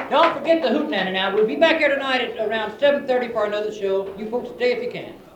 Don't forget the hootenanny now. We'll be back here tonight at around 7:30 for another show. You folks stay if you can.